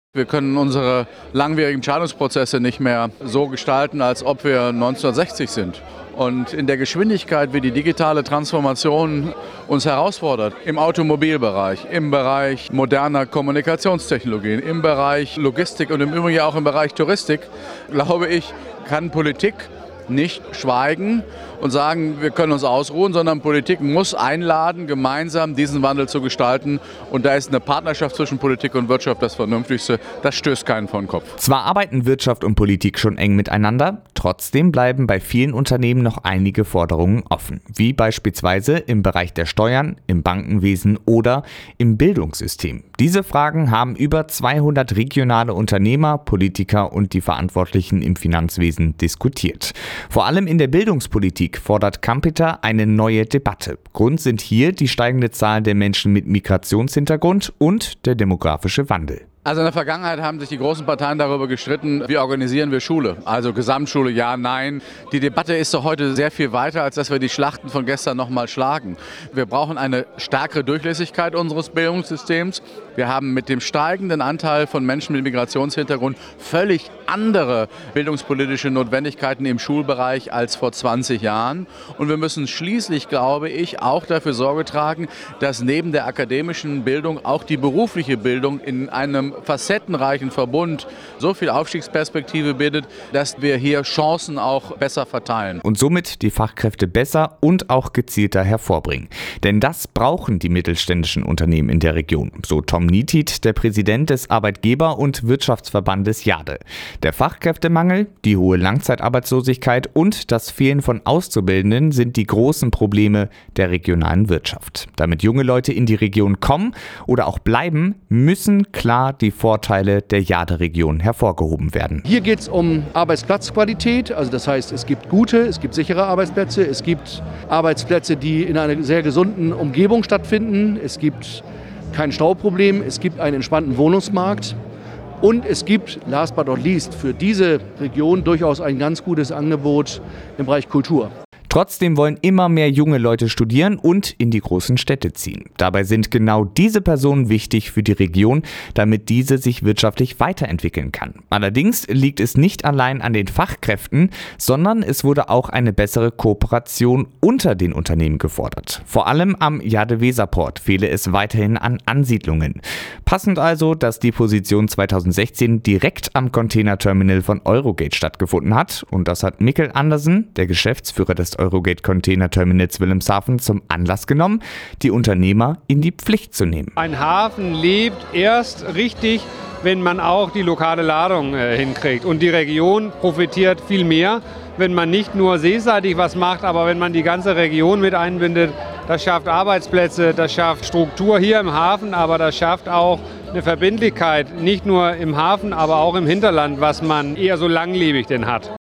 Wir können unsere langwierigen Entscheidungsprozesse nicht mehr so gestalten, als ob wir 1960 sind. Und in der Geschwindigkeit, wie die digitale Transformation uns herausfordert, im Automobilbereich, im Bereich moderner Kommunikationstechnologien, im Bereich Logistik und im Übrigen auch im Bereich Touristik, glaube ich, kann Politik nicht schweigen und sagen, wir können uns ausruhen, sondern Politik muss einladen, gemeinsam diesen Wandel zu gestalten. Und da ist eine Partnerschaft zwischen Politik und Wirtschaft das Vernünftigste. Das stößt keinen vor den Kopf. Zwar arbeiten Wirtschaft und Politik schon eng miteinander, trotzdem bleiben bei vielen Unternehmen noch einige Forderungen offen, wie beispielsweise im Bereich der Steuern, im Bankenwesen oder im Bildungssystem. Diese Fragen haben über 200 regionale Unternehmer, Politiker und die Verantwortlichen im Finanzwesen diskutiert. Vor allem in der Bildungspolitik fordert Kampeter eine neue Debatte. Grund sind hier die steigende Zahl der Menschen mit Migrationshintergrund und der demografische Wandel. Also in der Vergangenheit haben sich die großen Parteien darüber gestritten, wie organisieren wir Schule. Also Gesamtschule, ja, nein. Die Debatte ist doch heute sehr viel weiter, als dass wir die Schlachten von gestern nochmal schlagen. Wir brauchen eine stärkere Durchlässigkeit unseres Bildungssystems. Wir haben mit dem steigenden Anteil von Menschen mit Migrationshintergrund völlig andere bildungspolitische Notwendigkeiten im Schulbereich als vor 20 Jahren. Und wir müssen schließlich, glaube ich, auch dafür Sorge tragen, dass neben der akademischen Bildung auch die berufliche Bildung in einem facettenreichen Verbund so viel Aufstiegsperspektive bietet, dass wir hier Chancen auch besser verteilen. Und somit die Fachkräfte besser und auch gezielter hervorbringen. Denn das brauchen die mittelständischen Unternehmen in der Region, so Tom Nietiet, der Präsident des Arbeitgeber- und Wirtschaftsverbandes JADE. Der Fachkräftemangel, die hohe Langzeitarbeitslosigkeit und das Fehlen von Auszubildenden sind die großen Probleme der regionalen Wirtschaft. Damit junge Leute in die Region kommen oder auch bleiben, müssen klar die Vorteile der JADE-Region hervorgehoben werden. Hier geht es um Arbeitsplatzqualität, also das heißt, es gibt gute, es gibt sichere Arbeitsplätze, es gibt Arbeitsplätze, die in einer sehr gesunden Umgebung stattfinden, es gibt kein Stauproblem, es gibt einen entspannten Wohnungsmarkt und es gibt, last but not least, für diese Region durchaus ein ganz gutes Angebot im Bereich Kultur. Trotzdem wollen immer mehr junge Leute studieren und in die großen Städte ziehen. Dabei sind genau diese Personen wichtig für die Region, damit diese sich wirtschaftlich weiterentwickeln kann. Allerdings liegt es nicht allein an den Fachkräften, sondern es wurde auch eine bessere Kooperation unter den Unternehmen gefordert. Vor allem am JADE-Weserport fehle es weiterhin an Ansiedlungen. Passend also, dass die Position 2016 direkt am Containerterminal von Eurogate stattgefunden hat. Und das hat Mikkel Andersen, der Geschäftsführer des Eurogate Container Terminals Wilhelmshaven, zum Anlass genommen, die Unternehmer in die Pflicht zu nehmen. Ein Hafen lebt erst richtig, wenn man auch die lokale Ladung hinkriegt. Und die Region profitiert viel mehr, wenn man nicht nur seeseitig was macht, aber wenn man die ganze Region mit einbindet. Das schafft Arbeitsplätze, das schafft Struktur hier im Hafen, aber das schafft auch eine Verbindlichkeit, nicht nur im Hafen, aber auch im Hinterland, was man eher so langlebig denn hat.